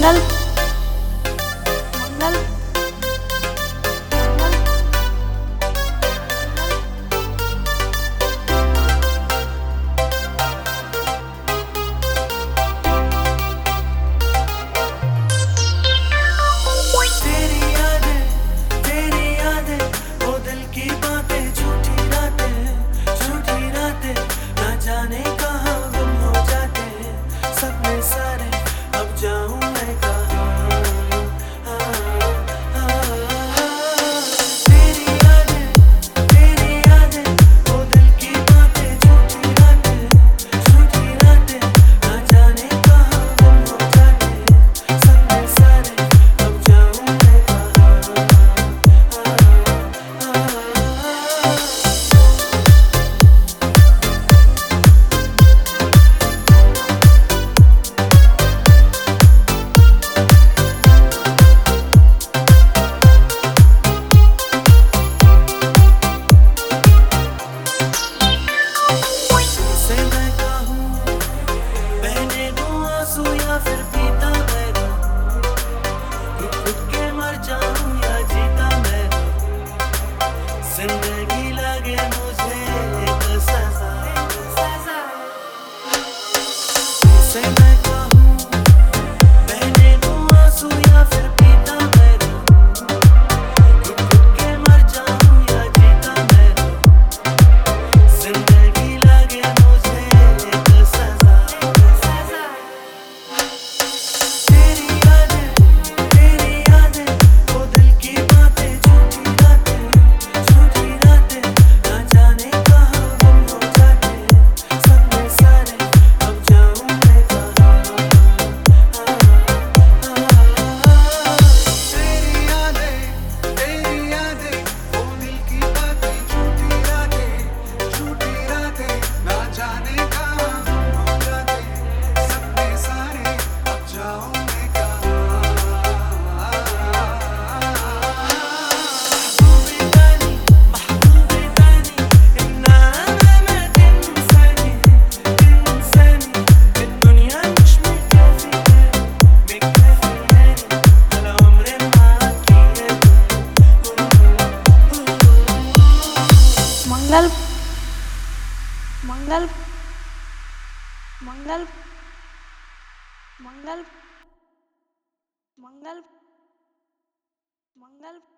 मंगल मंगल जिंदगी लगे मुझे एक सजा से मैं कहूँ बहने दूँ आंसू या फिर पीता मैं रहूँ घुट के मर जाऊँ या जीता मैं रहूँ जिंदगी लगे मुझे एक सजा तेरी यादें वो दिल की बातें झूठी रातें ना जाने कहाँ गुम हो जाते सपने सारे अब जाऊँ मैं कहाँ तेरी यादें वो दिल की बातें झूठी रातें ना जाने कहाँ गुम हो जाते सपने सारे अब जाऊँ मैं कहाँ मंगल मंगल मंगल मंगल मंगल मंगल